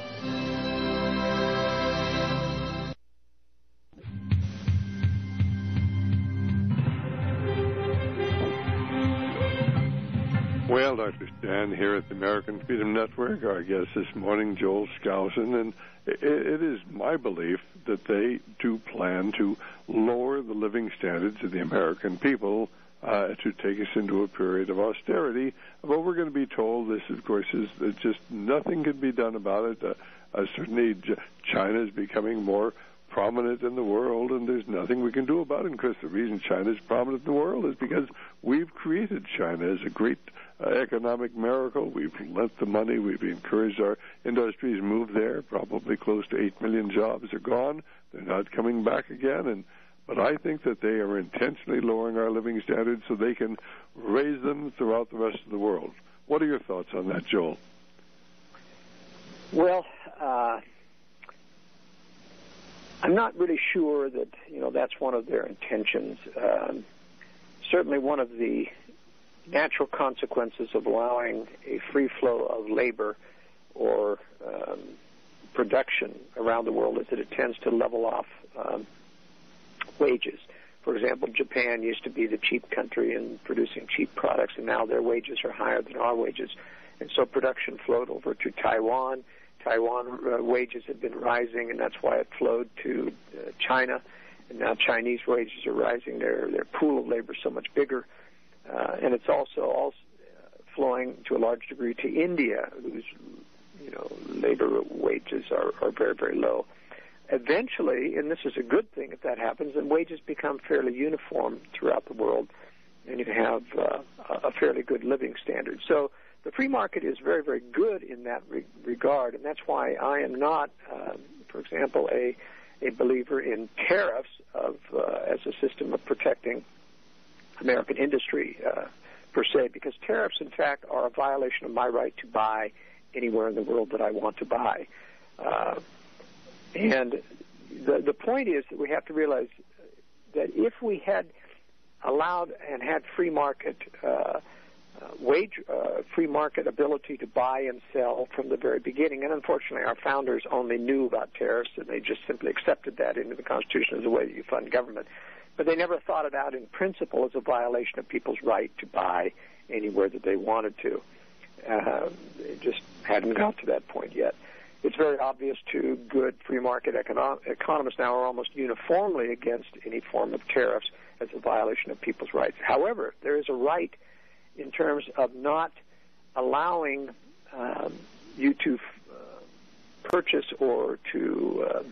Well, Doctor Stan here at the American Freedom Network, our guest this morning, Joel Skousen, and it, it is my belief that they do plan to lower the living standards of the American people uh, to take us into a period of austerity. But we're going to be told this, of course, is that just nothing can be done about it. Uh, uh, certainly, China is becoming more prominent in the world, and there's nothing we can do about it. And, Chris, the reason China is prominent in the world is because we've created China as a great uh, economic miracle. We've lent the money. We've encouraged our industries to move there. Probably close to eight million jobs are gone. They're not coming back again. And but I think that they are intentionally lowering our living standards so they can raise them throughout the rest of the world. What are your thoughts on that, Joel? Well, uh, I'm not really sure that, you know, that's one of their intentions. Um, certainly one of the natural consequences of allowing a free flow of labor or um, production around the world is that it tends to level off um, wages. For example, Japan used to be the cheap country in producing cheap products, and now their wages are higher than our wages. And so production flowed over to Taiwan. Taiwan uh, wages have been rising, and that's why it flowed to uh, China. And now Chinese wages are rising. Their their pool of labor is so much bigger. Uh, and it's also, also flowing to a large degree to India, whose you know labor wages are, are very, very low. Eventually, and this is a good thing if that happens, then wages become fairly uniform throughout the world, and you have uh, a fairly good living standard. So the free market is very, very good in that re- regard, and that's why I am not, uh, for example, a a believer in tariffs of uh, as a system of protecting American industry uh, per se, because tariffs, in fact, are a violation of my right to buy anywhere in the world that I want to buy. Uh, and the the point is that we have to realize that if we had allowed and had free market uh, Uh, wage, uh, free market ability to buy and sell from the very beginning. And unfortunately, our founders only knew about tariffs, and they just simply accepted that into the Constitution as a way that you fund government. But they never thought it out in principle as a violation of people's right to buy anywhere that they wanted to. Uh, they just hadn't got to that point yet. It's very obvious to good free market econo- economists now are almost uniformly against any form of tariffs as a violation of people's rights. However, there is a right in terms of not allowing um, you to uh, purchase or to uh,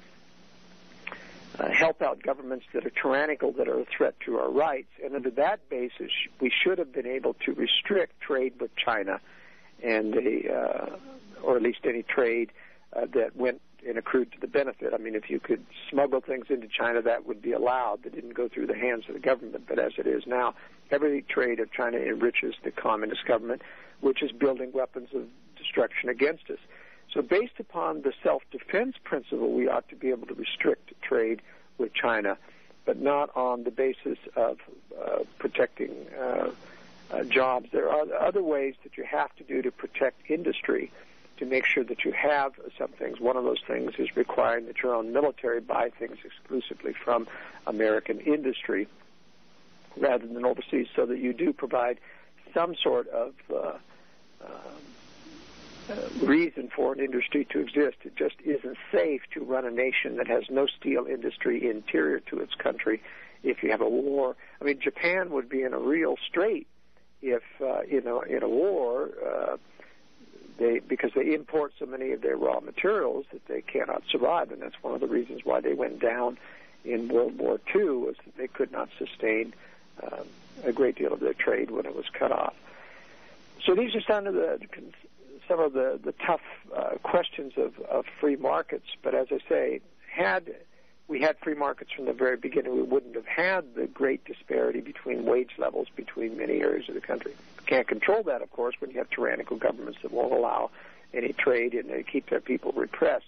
uh, help out governments that are tyrannical, that are a threat to our rights. And under that basis, we should have been able to restrict trade with China, and a, uh, or at least any trade uh, that went and accrued to the benefit. I mean, if you could smuggle things into China, that would be allowed. That didn't go through the hands of the government. But as it is now, every trade of China enriches the communist government, which is building weapons of destruction against us. So based upon the self-defense principle, we ought to be able to restrict trade with China, but not on the basis of uh, protecting uh, uh, jobs. There are other ways that you have to do to protect industry, to make sure that you have some things. One of those things is requiring that your own military buy things exclusively from American industry rather than overseas, so that you do provide some sort of uh, uh, uh, reason for an industry to exist. It just isn't safe to run a nation that has no steel industry interior to its country if you have a war. I mean, Japan would be in a real strait if, uh, in, a, in a war, uh, They, because they import so many of their raw materials that they cannot survive, and that's one of the reasons why they went down in World War Two, was that they could not sustain um, a great deal of their trade when it was cut off. So these are some of the some of the, the tough uh, questions of, of free markets. But as I say, had we had free markets from the very beginning, we wouldn't have had the great disparity between wage levels between many areas of the country. You can't control that, of course, when you have tyrannical governments that won't allow any trade and they keep their people repressed.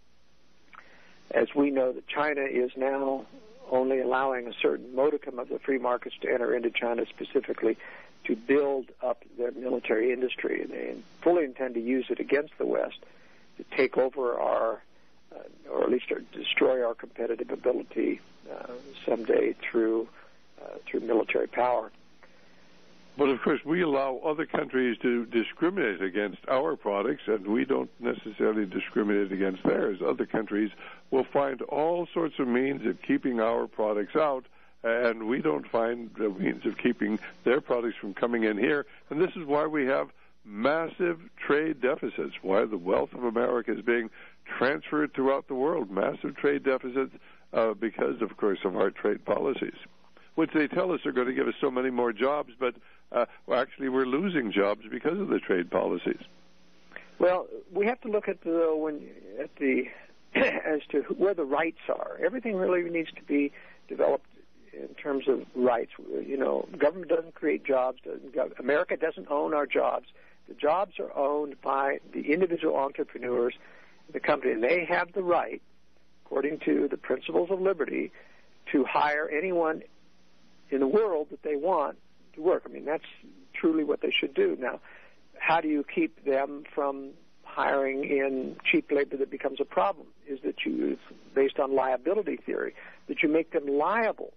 As we know that China is now only allowing a certain modicum of the free markets to enter into China specifically to build up their military industry. And they fully intend to use it against the West to take over our, uh, or at least destroy our competitive ability uh, someday through uh, through military power. But of course, we allow other countries to discriminate against our products, and we don't necessarily discriminate against theirs. Other countries will find all sorts of means of keeping our products out, and we don't find the means of keeping their products from coming in here. And this is why we have massive trade deficits, why the wealth of America is being transferred throughout the world. Massive trade deficits uh, because, of course, of our trade policies, which they tell us are going to give us so many more jobs, but uh, well, actually we're losing jobs because of the trade policies. Well, we have to look at the when at the as to where the rights are. Everything really needs to be developed in terms of rights. You know, government doesn't create jobs. Doesn't, America doesn't own our jobs. The jobs are owned by the individual entrepreneurs, the company, and they have the right, according to the principles of liberty, to hire anyone in the world that they want to work. I mean, that's truly what they should do. Now, how do you keep them from hiring in cheap labor that becomes a problem? Is that you, based on liability theory, that you make them liable.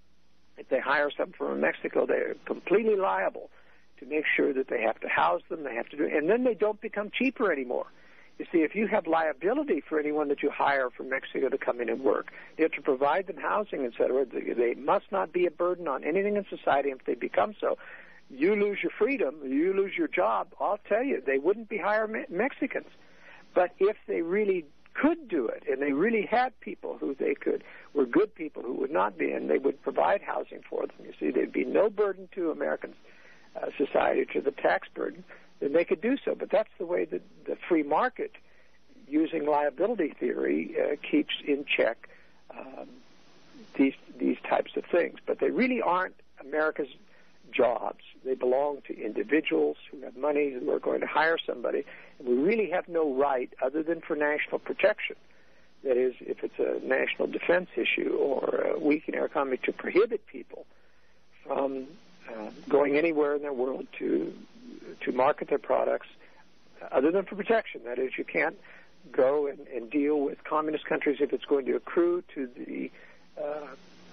If they hire someone from Mexico, they're completely liable to make sure that they have to house them, they have to do, and then they don't become cheaper anymore. You see, if you have liability for anyone that you hire from Mexico to come in and work, you have to provide them housing, et cetera. They must not be a burden on anything in society. If they become so, you lose your freedom, you lose your job. I'll tell you, they wouldn't be hiring Me- Mexicans. But if they really could do it, and they really had people who they could, were good people who would not be, and they would provide housing for them, you see, there'd be no burden to American uh, society, to the tax burden, then they could do so. But that's the way that the free market, using liability theory, uh, keeps in check um, these these types of things. But they really aren't America's jobs. They belong to individuals who have money, who are going to hire somebody. And we really have no right other than for national protection. That is, if it's a national defense issue or a weakening our economy, to prohibit people from uh, going anywhere in their world to to market their products other than for protection. That is, you can't go and, and deal with communist countries if it's going to accrue to the uh,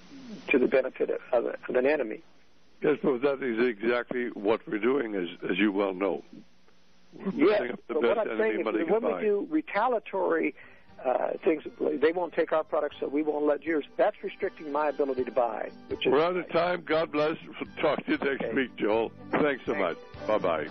to the benefit of, of, a, of an enemy. Yes, but that is exactly what we're doing, as as you well know. We're yes, up the but best what I'm saying is money that can when buy. we do retaliatory uh, things, they won't take our products, so we won't let yours. That's restricting my ability to buy. Which is We're out of time. God bless. We'll talk to you next okay. week, Joel. Thanks so Thanks. much. Bye-bye.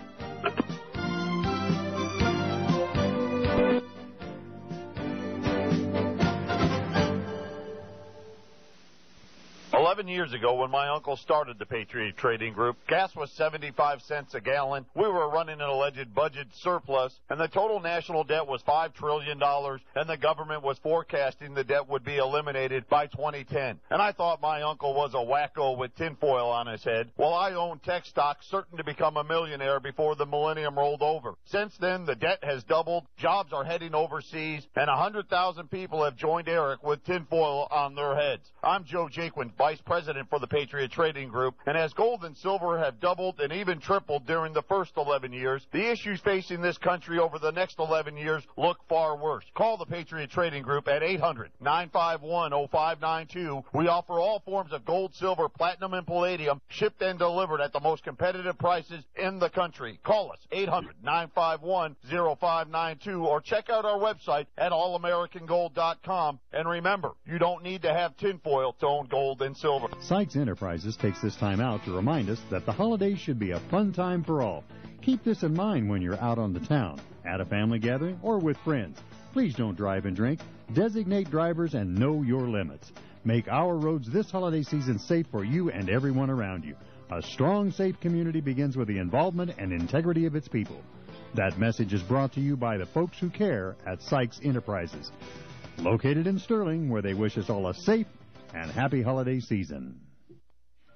Eleven years ago, when my uncle started the Patriot Trading Group, gas was seventy-five cents a gallon. We were running an alleged budget surplus, and the total national debt was five trillion dollars, and the government was forecasting the debt would be eliminated by twenty ten. And I thought my uncle was a wacko with tinfoil on his head. Well, I owned tech stocks, certain to become a millionaire before the millennium rolled over. Since then, the debt has doubled, jobs are heading overseas, and one hundred thousand people have joined Eric with tinfoil on their heads. I'm Joe Jaquin, Vice President for the Patriot Trading Group, and as gold and silver have doubled and even tripled during the first eleven years, the issues facing this country over the next eleven years look far worse. Call the Patriot Trading Group at eight hundred, nine five one, oh five nine two. We offer all forms of gold, silver, platinum, and palladium, shipped and delivered at the most competitive prices in the country. Call us, eight hundred, nine five one, oh five nine two, or check out our website at all american gold dot com. And remember, you don't need to have tinfoil to own gold and silver. Sykes Enterprises takes this time out to remind us that the holidays should be a fun time for all. Keep this in mind when you're out on the town, at a family gathering, or with friends. Please don't drive and drink. Designate drivers and know your limits. Make our roads this holiday season safe for you and everyone around you. A strong, safe community begins with the involvement and integrity of its people. That message is brought to you by the folks who care at Sykes Enterprises. Located in Sterling, where they wish us all a safe and happy holiday season.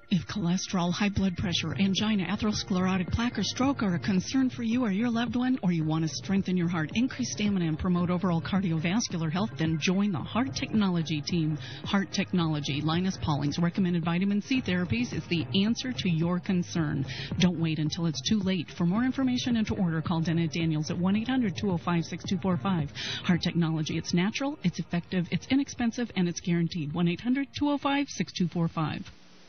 If cholesterol, high blood pressure, angina, atherosclerotic plaque, or stroke are a concern for you or your loved one, or you want to strengthen your heart, increase stamina, and promote overall cardiovascular health, then join the Heart Technology team. Heart Technology, Linus Pauling's recommended vitamin C therapies, is the answer to your concern. Don't wait until it's too late. For more information and to order, call Dennett Daniels at one eight hundred two oh five six two four five. Heart Technology, it's natural, it's effective, it's inexpensive, and it's guaranteed. one eight hundred two oh five six two four five.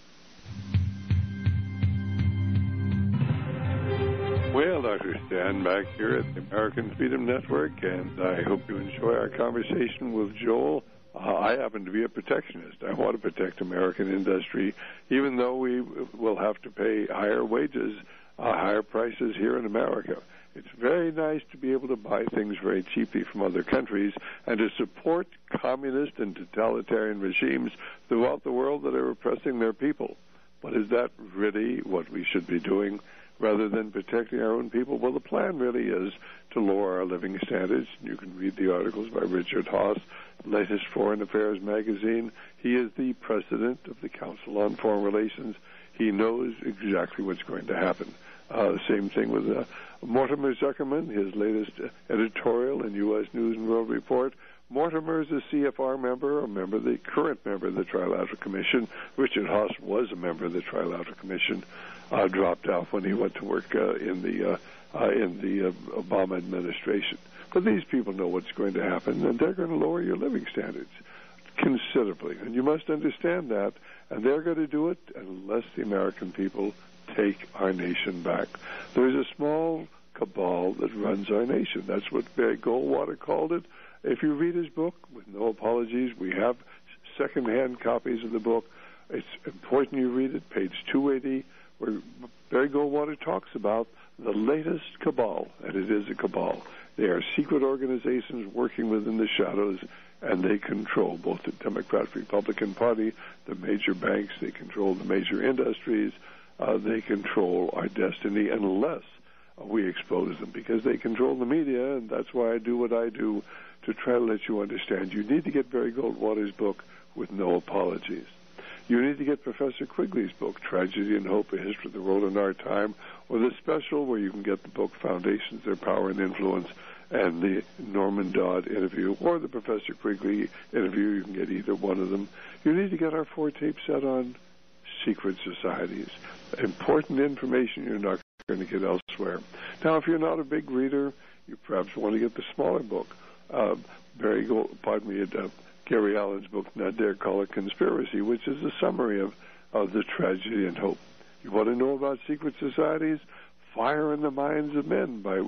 Well, Doctor Stan back here at the American Freedom Network, and I hope you enjoy our conversation with Joel. Uh, I happen to be a protectionist. I want to protect American industry, even though we will have to pay higher wages, uh, higher prices here in America. It's very nice to be able to buy things very cheaply from other countries and to support communist and totalitarian regimes throughout the world that are oppressing their people. But is that really what we should be doing rather than protecting our own people? Well, the plan really is to lower our living standards. You can read the articles by Richard Haass, latest Foreign Affairs magazine. He is the president of the Council on Foreign Relations. He knows exactly what's going to happen. Uh, same thing with uh, Mortimer Zuckerman, his latest editorial in U S News and World Report. Mortimer is a C F R member, a member, the current member of the Trilateral Commission. Richard Haass was a member of the Trilateral Commission, uh, dropped out when he went to work uh, in the uh, uh, in the uh, Obama administration. But these people know what's going to happen, and they're going to lower your living standards considerably. And you must understand that, and they're going to do it unless the American people take our nation back. There's a small cabal that runs our nation. That's what Barry Goldwater called it. If you read his book, with no apologies, we have second-hand copies of the book. It's important you read it, page two eighty, where Barry Goldwater talks about the latest cabal, and it is a cabal. They are secret organizations working within the shadows, and they control both the Democrat-Republican Party, the major banks, they control the major industries, uh, they control our destiny unless we expose them, because they control the media, and that's why I do what I do, to try to let you understand. You need to get Barry Goldwater's book, With No Apologies. You need to get Professor Quigley's book, Tragedy and Hope, A History of the World in Our Time, or the special where you can get the book Foundations, Their Power and Influence, and the Norman Dodd interview, or the Professor Quigley interview. You can get either one of them. You need to get our four-tape set on secret societies. Important information you're not going to get elsewhere. Now, if you're not a big reader, you perhaps want to get the smaller book. Uh, Barry Gold, pardon me, uh, Gary Allen's book, Not Dare Call It Conspiracy, which is a summary of, of the tragedy and hope. You want to know about secret societies? Fire in the Minds of Men by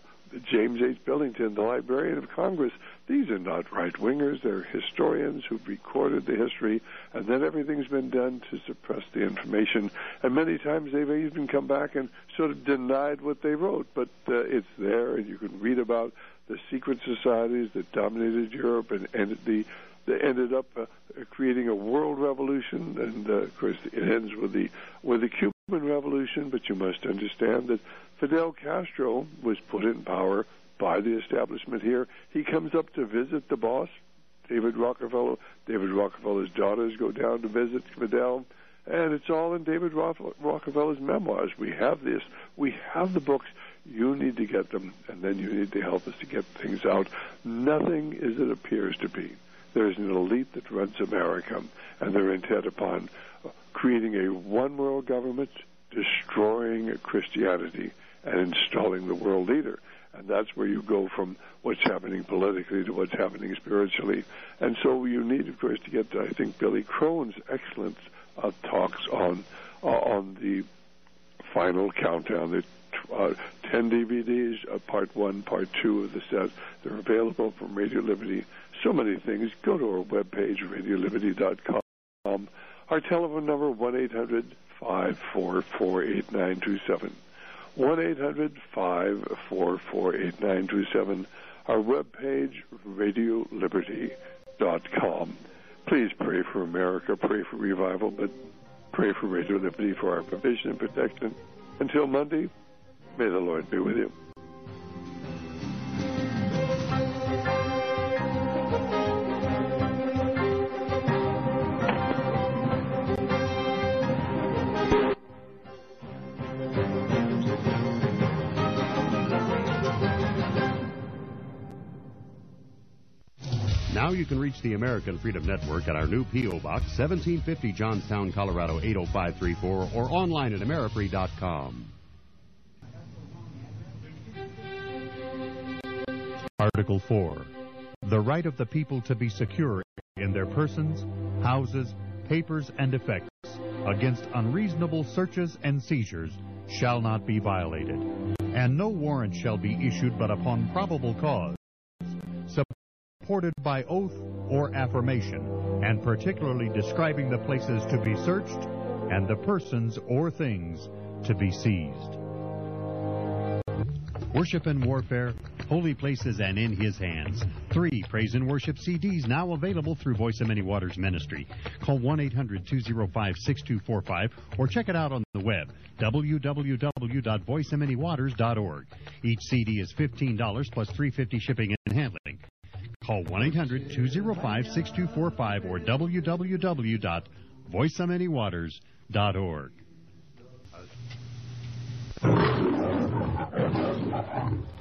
James H. Billington, the Librarian of Congress. These are not right-wingers. They're historians who've recorded the history, and then everything's been done to suppress the information. And many times they've even come back and sort of denied what they wrote. But uh, it's there, and you can read about the secret societies that dominated Europe and ended the They ended up uh, creating a world revolution, and uh, of course it ends with the with the Cuban Revolution. But you must understand that Fidel Castro was put in power by the establishment here. He comes up to visit the boss, David Rockefeller. David Rockefeller's daughters go down to visit Fidel, and it's all in David Rockefeller's memoirs. We have this. We have the books. You need to get them, and then you need to help us to get things out. Nothing as it appears to be. There's an elite that runs America, and they're intent upon creating a one-world government, destroying Christianity, and installing the world leader. And that's where you go from what's happening politically to what's happening spiritually. And so you need, of course, to get, I think, Billy Crone's excellent uh, talks on uh, on the final countdown, the uh, ten D V Ds, uh, part one, part two of the set. They're available from Radio Liberty. So many things. Go to our webpage, radio liberty dot com. Our telephone number, one eight hundred five four four eight nine two seven. one eight hundred five four four eight nine two seven. Our webpage, radio liberty dot com. Please pray for America, pray for revival, but pray for Radio Liberty for our provision and protection. Until Monday, may the Lord be with you. you can reach the American Freedom Network at our new P O. Box, seventeen fifty Johnstown, Colorado, eight oh five three four, or online at amerifree dot com. Article four. The right of the people to be secure in their persons, houses, papers, and effects against unreasonable searches and seizures shall not be violated, and no warrant shall be issued but upon probable cause, supported by oath or affirmation, and particularly describing the places to be searched and the persons or things to be seized. Worship and Warfare, Holy Places and in His Hands. Three Praise and Worship C Ds now available through Voice of Many Waters Ministry. Call one eight hundred two oh five six two four five or check it out on the web, w w w dot voice of many waters dot org. Each C D is fifteen dollars plus three dollars and fifty cents shipping and handling. Call one eight hundred two oh five six two four five or w w w dot voice of many waters dot org.